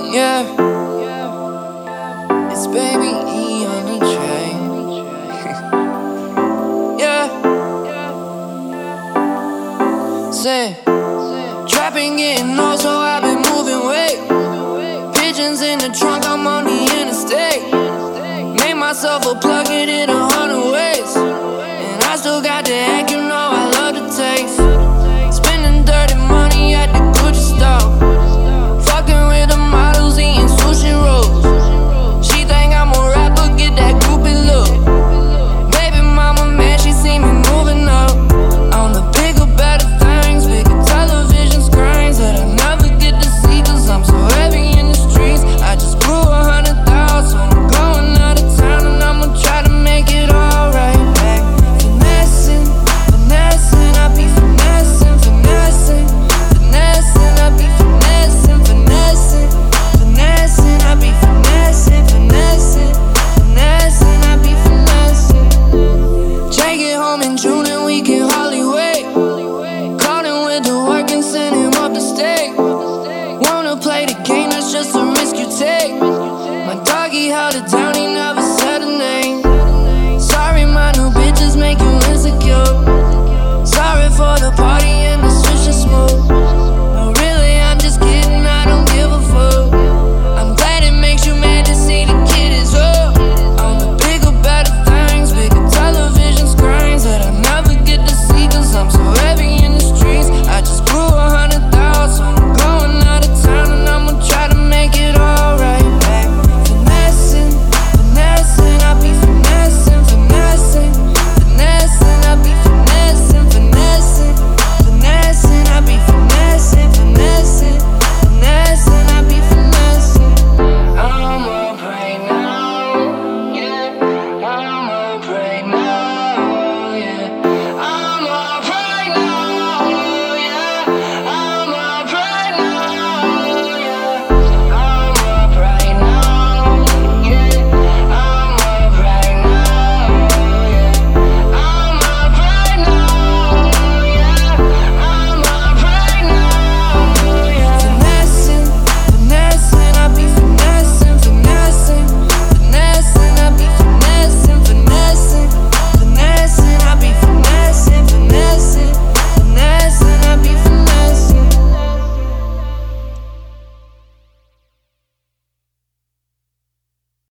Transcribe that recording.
Yeah, it's Baby E on the train. Yeah, say, trapping getting old, so I've been moving weight. Pigeons in the trunk, I'm on the interstate. Made myself a plug, it